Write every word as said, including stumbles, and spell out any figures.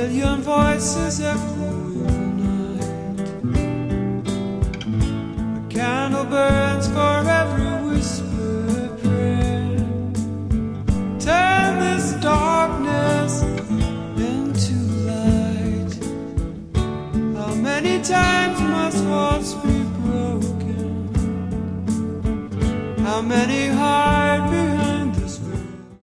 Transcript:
million voices echo in the night. A candle burns for every whispered prayer. Turn this darkness into light. How many times must hearts be broken? How many hide behind